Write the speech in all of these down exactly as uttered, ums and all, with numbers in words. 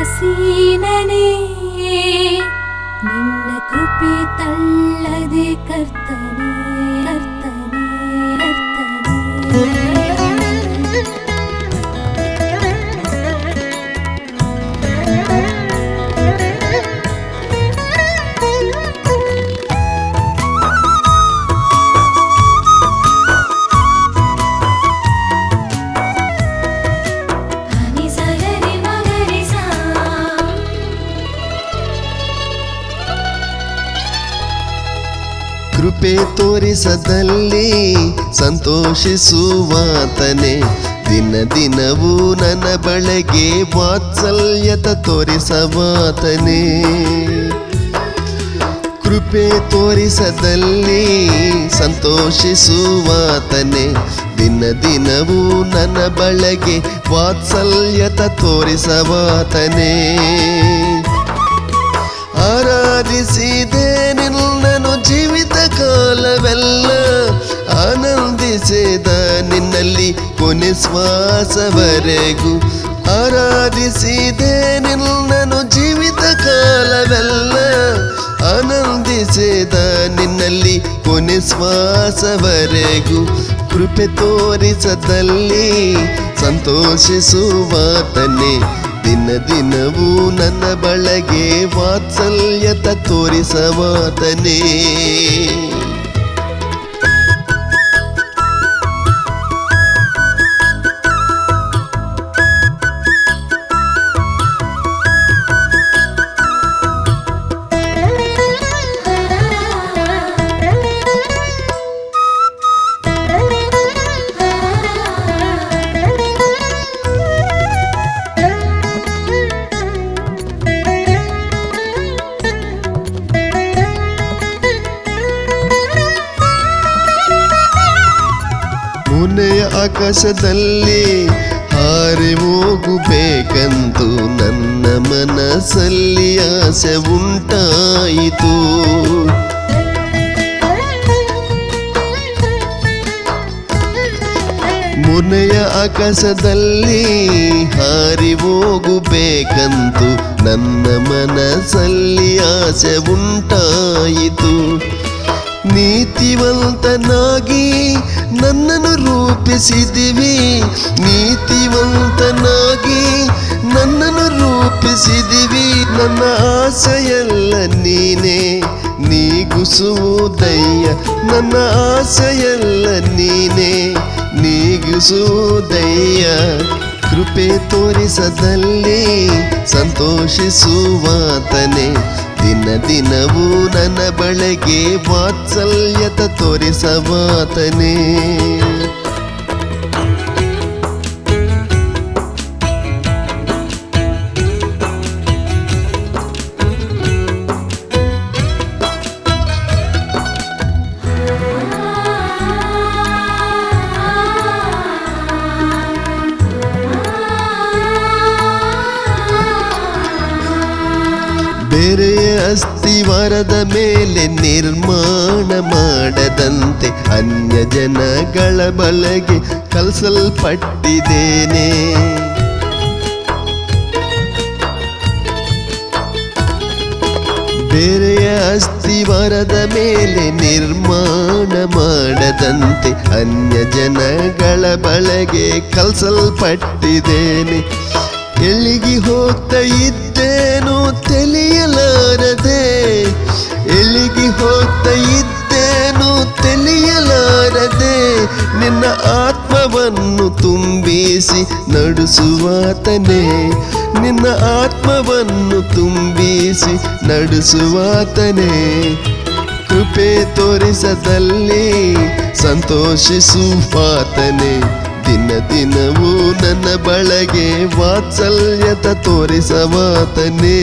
ಉದಾಸೀನನೇ ನಿನ್ನ ಕೃಪೆ ತಳ್ಳದೆ ಕರ್ತನೇ ಕರ್ತನೇ ಕರ್ತನೇ. ಕೃಪೆ ತೋರಿಸದಲ್ಲಿ ಸಂತೋಷಿಸುವಾತನೇ, ದಿನ ದಿನವೂ ನನ್ನ ಬಳಿಗೆ ವಾತ್ಸಲ್ಯತ ತೋರಿಸವಾತನೇ. ಕೃಪೆ ತೋರಿಸದಲ್ಲಿ ಸಂತೋಷಿಸುವಾತನೇ, ದಿನ ದಿನವೂ ನನ್ನ ಬಳಿಗೆ ವಾತ್ಸಲ್ಯತ ತೋರಿಸವಾತನೇ. ಆರಾಧಿಸಿದೆ ನಿನ್ನನು ಜೀವಿತ ಕಾಲವೆಲ್ಲ, ಆನಂದಿಸಿದ ನಿನ್ನಲ್ಲಿ ಕೊನೆ ಶ್ವಾಸವರೆಗೂ. ಆರಾಧಿಸಿದೆ ನಿನ್ನನು ಜೀವಿತ ಕಾಲವೆಲ್ಲ, ಆನಂದಿಸಿದ ನಿನ್ನಲ್ಲಿ ಕೊನೆ ಶ್ವಾಸವರೆಗೂ. ಕೃಪೆ ತೋರಿಸದಲ್ಲಿ ಸಂತೋಷಿಸುವಾತನೇ, ದಿನ ದಿನವೂ ನನ್ನ ಬಳಿಗೆ ವಾತ್ಸಲ್ಯತ ತೋರಿಸವಾತನೇ. ಮುನೆಯ ಆಕಾಶದಲ್ಲಿ ಹಾರಿ ಹೋಗಬೇಕಂತೂ ನನ್ನ ಮನಸ್ಸಲ್ಲಿ ಆಸೆ ಉಂಟಾಯಿತು. ಮುನೆಯ ಆಕಾಶದಲ್ಲಿ ಹಾರಿ ಹೋಗಬೇಕಂತೂ ನನ್ನ ಮನಸ್ಸಲ್ಲಿ ಆಸೆ ಉಂಟಾಯಿತು. ನೀತಿವಂತನಾಗಿ ನನ್ನನ್ನು ರೂಪಿಸಿದಿವಿ, ನೀತಿವಂತನಾಗಿ ನನ್ನನ್ನು ರೂಪಿಸಿದಿವಿ. ನನ್ನ ಆಸೆಯೆಲ್ಲ ನೀನೇ ನೀಗಿಸುವುದಯ್ಯ, ನನ್ನ ಆಸೆಯೆಲ್ಲ ನೀನೇ ನೀಗಿಸುವುದಯ್ಯ. ಕೃಪೆ ತೋರಿಸದಲ್ಲಿ ಸಂತೋಷಿಸುವಾತನೇ, ದಿನ ದಿನವೂ ನನ್ನ ಬಳಿಗೆ ವಾತ್ಸಲ್ಯತ ತೋರಿಸವಾತನೇ. ಬೇರೆಯ ಅಸ್ತಿವಾರದ ಮೇಲೆ ನಿರ್ಮಾಣ ಮಾಡದಂತೆ ಅನ್ಯ ಜನಗಳ ಬಳಿಗೆ ಕಲಿಸಲ್ಪಟ್ಟಿದ್ದೇನೆ. ಬೇರೆಯ ಅಸ್ತಿವಾರದ ಮೇಲೆ ನಿರ್ಮಾಣ ಮಾಡದಂತೆ ಅನ್ಯ ಜನಗಳ ಬಳಿಗೆ ಕಲಿಸಲ್ಪಟ್ಟಿದ್ದೇನೆ. ಎಲ್ಲಿಗೆ ಹೋಗ್ತಾ ಇದ್ದೇನು ತಿಳಿಯಲಾರದೆ, ಎಲ್ಲಿಗೆ ಹೋಗ್ತಾ ಇದ್ದೇನು ತಿಳಿಯಲಾರದೆ. ನಿನ್ನ ಆತ್ಮವನ್ನು ತುಂಬಿಸಿ ನಡೆಸುವಾತನೇ, ನಿನ್ನ ಆತ್ಮವನ್ನು ತುಂಬಿಸಿ ನಡೆಸುವಾತನೇ. ಕೃಪೆ ತೋರಿಸದಲ್ಲಿ ಸಂತೋಷಿಸುವಾತನೇ, ದಿನ ದಿನವೂ ನನ್ನ ಬಳಿಗೆ ವಾತ್ಸಲ್ಯತ ತೋರಿಸವಾತನೇ.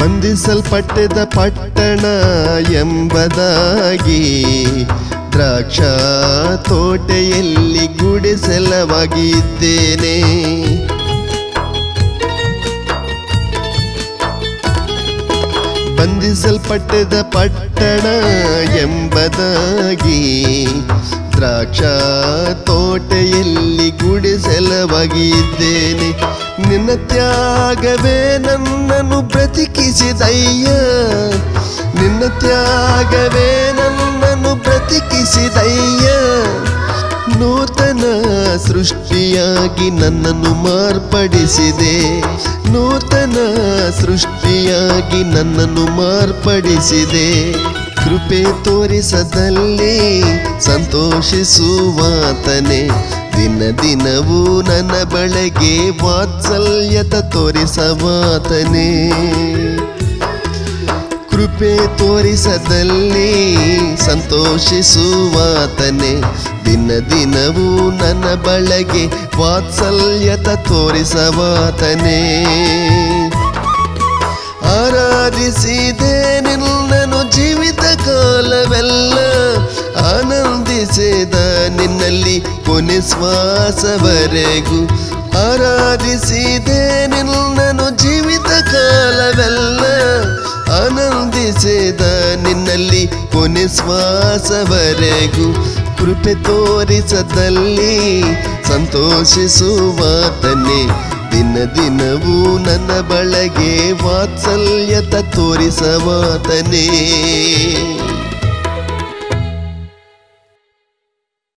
ಬಂಧಿಸಲ್ಪಟ್ಟಿದ ಪಟ್ಟಣ ಎಂಬುದಾಗಿ ದ್ರಾಕ್ಷಾ ತೋಟೆಯಲ್ಲಿ ಗುಡಿಸಲವಾಗಿದ್ದೇನೆ. ಬಂಧಿಸಲ್ಪಟ್ಟಿದ ಪಟ್ಟಣ ಎಂಬುದಾಗಿ ದ್ರಾಕ್ಷಾ ತೋಟೆಯಲ್ಲಿ ಗುಡಿಸಲವಾಗಿದ್ದೇನೆ. ನಿನ್ನ ತ್ಯಾಗವೇ ನನ್ನನ್ನು ಬ್ರತಿಕಿಸಿದಯ್ಯ, ನಿನ್ನ ತ್ಯಾಗವೇ ನನ್ನನ್ನು ಬ್ರತಿಕಿಸಿದಯ್ಯ. ನೂತನ ಸೃಷ್ಟಿಯಾಗಿ ನನ್ನನ್ನು ಮಾರ್ಪಡಿಸಿದೆ, ನೂತನ ಸೃಷ್ಟಿಯಾಗಿ ನನ್ನನ್ನು ಮಾರ್ಪಡಿಸಿದೆ. ಕೃಪೆ ತೋರಿಸದಲ್ಲಿ ಸಂತೋಷಿಸುವಾತನೇ, ದಿನ ದಿನವೂ ನನ್ನ ಬಳಿಗೆ ವಾತ್ಸಲ್ಯತ ತೋರಿಸವಾತನೇ. ಕೃಪೆ ತೋರಿಸದಲ್ಲಿ ಸಂತೋಷಿಸುವಾತನೇ, ದಿನ ದಿನವೂ ನನ್ನ ಬಳಿಗೆ ವಾತ್ಸಲ್ಯತ ತೋರಿಸವಾತನೇ. ಆರಾಧಿಸಿದೆ ನಿನ್ನನು ಜೀವಿತ ಕಾಲವೆಲ್ಲ, ಆನಂದಿಸಿದ ನಿನ್ನಲ್ಲಿ ಕೊನೆ ಶ್ವಾಸವರೆಗೂ. ಆರಾಧಿಸಿದೆ ನಿನ್ನನು ಜೀವಿತ ಕಾಲವೆಲ್ಲ, ಆನಂದಿಸಿದ ನಿನ್ನಲ್ಲಿ ಕೊನೆ ಶ್ವಾಸವರೆಗೂ. ಕೃಪೆ ತೋರಿಸದಲ್ಲಿ ಸಂತೋಷಿಸುವಾತನೇ, ದಿನ ದಿನವೂ ನನ್ನ ಬಳಿಗೆ ವಾತ್ಸಲ್ಯತ ತೋರಿಸವಾತನೇ.